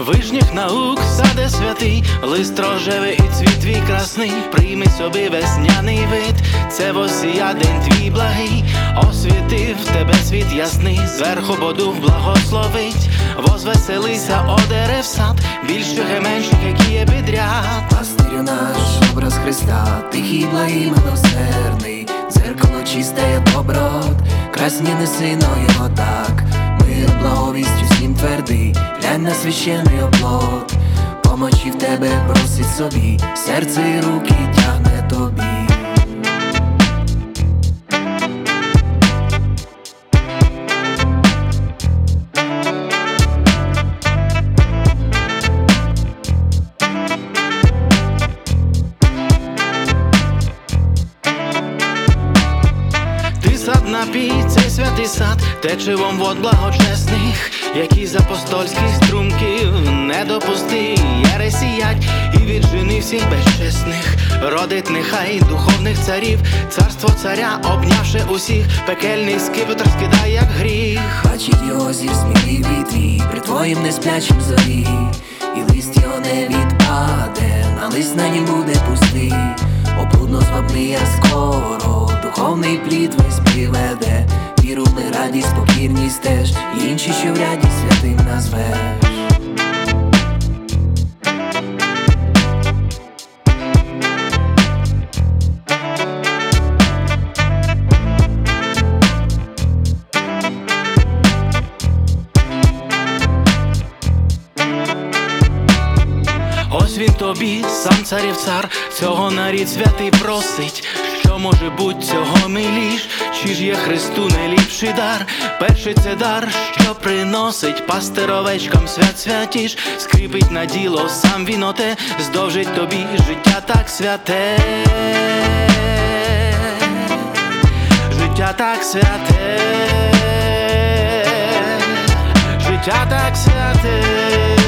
вишніх наук саде святий, лист рожевий і цвіт твій красний, прийми собі весняний вид, це восія день твій благий, освітив тебе світ ясний, зверху бодув благословить, возвеселися, о дерев сад, більших і менших, які є підряд. Пастирю наш, образ Христа, тихий, благий, милосердний, дзеркало чисте, доброт, красні несино його так, мир, благовістю всім твердий, глянь на священний оплот, помочі в тебе просить собі, серце і руки тягне тобі. Сад напій, цей святий сад, тече вод благочесних, які з апостольських струмків не допусти єресіять, і від жени всіх безчесних родить нехай духовних царів, царство царя, обнявши усіх, пекельний скипетр скидає, як гріх. Бачить його зір сміливий твій, при твоїм несплячим зорі, і лист його не відпаде, на лист на нім буде пустий, облудно звабний я скоро, духовний плід весь приведе, віру ми радість, покірність теж, і інші, що в ряді святим назвеш. Ось він тобі, сам царів цар, цього нарід святий просить. Що може буть цього миліш, чи ж є Христу найліпший дар? Перший це дар, що приносить пастир овечкам свят святіш, скріпить на діло сам він оте, здовжить тобі життя так святе, життя так святе, життя так святе.